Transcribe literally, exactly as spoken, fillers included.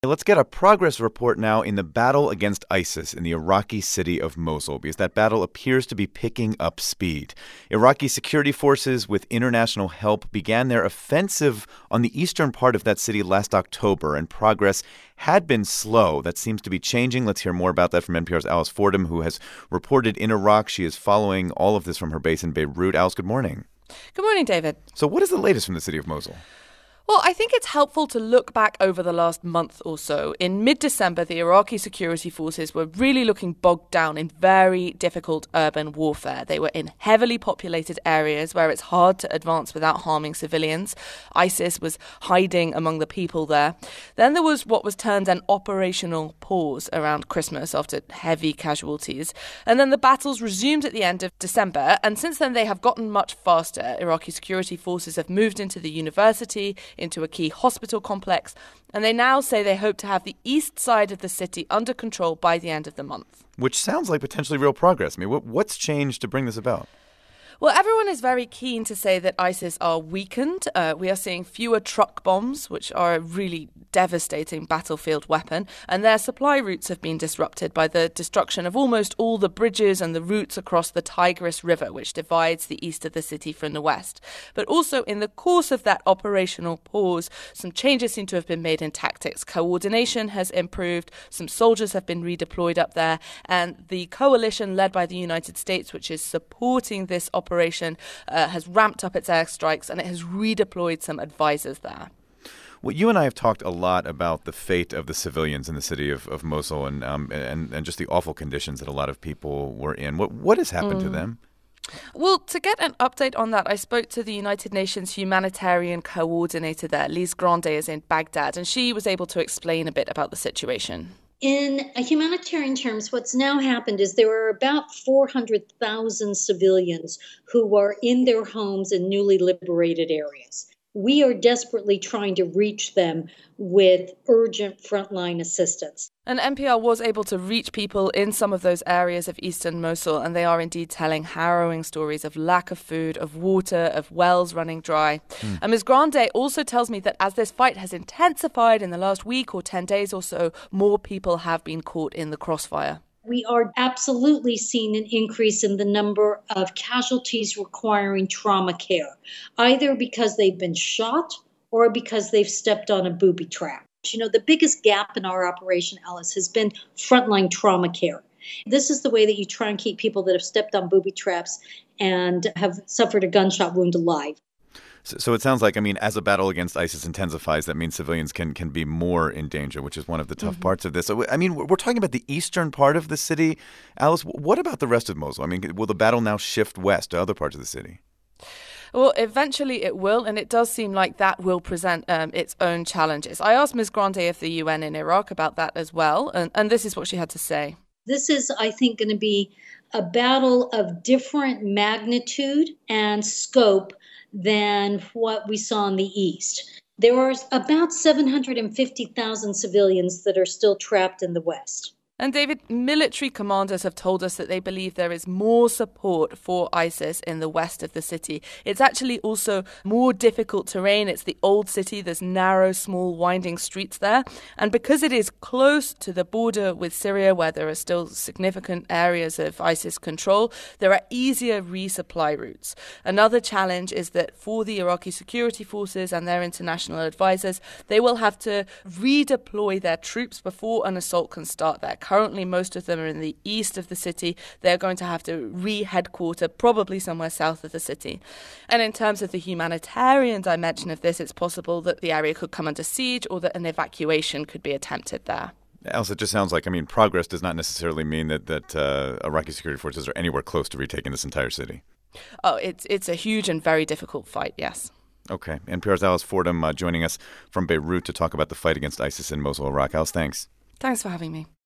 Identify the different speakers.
Speaker 1: Let's get a progress report now in the battle against ISIS in the Iraqi city of Mosul, because that battle appears to be picking up speed. Iraqi security forces, with international help, began their offensive on the eastern part of that city last October, and progress had been slow. That seems to be changing. Let's hear more about that from N P R's Alice Fordham, who has reported in Iraq. She is following all of this from her base in Beirut. Alice, good morning.
Speaker 2: Good morning, David.
Speaker 1: So what is the latest from the city of Mosul?
Speaker 2: Well, I think it's helpful to look back over the last month or so. In mid-December, the Iraqi security forces were really looking bogged down in very difficult urban warfare. They were in heavily populated areas where it's hard to advance without harming civilians. ISIS was hiding among the people there. Then there was what was termed an operational pause around Christmas after heavy casualties. And then the battles resumed at the end of December. And since then, they have gotten much faster. Iraqi security forces have moved into the university, into a key hospital complex, and they now say they hope to have the east side of the city under control by the end of the month.
Speaker 1: Which sounds like potentially real progress. I mean, what, what's changed to bring this about?
Speaker 2: Well, everyone is very keen to say that ISIS are weakened. Uh, we are seeing fewer truck bombs, which are a really devastating battlefield weapon, and their supply routes have been disrupted by the destruction of almost all the bridges and the routes across the Tigris River, which divides the east of the city from the west. But also, in the course of that operational pause, some changes seem to have been made in tactics. Coordination has improved, some soldiers have been redeployed up there, and the coalition led by the United States, which is supporting this operation, Operation uh, has ramped up its airstrikes, and it has redeployed some advisors there.
Speaker 1: Well, you and I have talked a lot about the fate of the civilians in the city of, of Mosul and, um, and and just the awful conditions that a lot of people were in. What what has happened mm. to them?
Speaker 2: Well, to get an update on that, I spoke to the United Nations humanitarian coordinator there. Lise Grande is in Baghdad, and she was able to explain a bit about the situation.
Speaker 3: In humanitarian terms, what's now happened is there are about four hundred thousand civilians who are in their homes in newly liberated areas. We are desperately trying to reach them with urgent frontline assistance.
Speaker 2: And N P R was able to reach people in some of those areas of eastern Mosul, and they are indeed telling harrowing stories of lack of food, of water, of wells running dry. Mm. And Miz Grande also tells me that as this fight has intensified in the last week or ten days or so, more people have been caught in the crossfire.
Speaker 3: We are absolutely seeing an increase in the number of casualties requiring trauma care, either because they've been shot or because they've stepped on a booby trap. You know, the biggest gap in our operation, Alice, has been frontline trauma care. This is the way that you try and keep people that have stepped on booby traps and have suffered a gunshot wound alive.
Speaker 1: So, so it sounds like, I mean, as a battle against ISIS intensifies, that means civilians can can be more in danger, which is one of the tough mm-hmm. parts of this. So, I mean, we're talking about the eastern part of the city. Alice, what about the rest of Mosul? I mean, will the battle now shift west to other parts of the city?
Speaker 2: Well, eventually it will, and it does seem like that will present um, its own challenges. I asked Miz Grande of the U N in Iraq about that as well, and, and this is what she had to say.
Speaker 3: This is, I think, going to be a battle of different magnitude and scope than what we saw in the east. There are about seven hundred fifty thousand civilians that are still trapped in the west.
Speaker 2: And David, military commanders have told us that they believe there is more support for ISIS in the west of the city. It's actually also more difficult terrain. It's the old city. There's narrow, small, winding streets there. And because it is close to the border with Syria, where there are still significant areas of ISIS control, there are easier resupply routes. Another challenge is that for the Iraqi security forces and their international advisors, they will have to redeploy their troops before an assault can start there. Currently, most of them are in the east of the city. They're going to have to re-headquarter, probably somewhere south of the city. And in terms of the humanitarian dimension of this, it's possible that the area could come under siege or that an evacuation could be attempted there.
Speaker 1: Alice, it just sounds like, I mean, progress does not necessarily mean that, that uh, Iraqi security forces are anywhere close to retaking this entire city.
Speaker 2: Oh, it's, it's a huge and very difficult fight, yes.
Speaker 1: Okay. N P R's Alice Fordham uh, joining us from Beirut to talk about the fight against ISIS in Mosul, Iraq. Alice, thanks.
Speaker 2: Thanks for having me.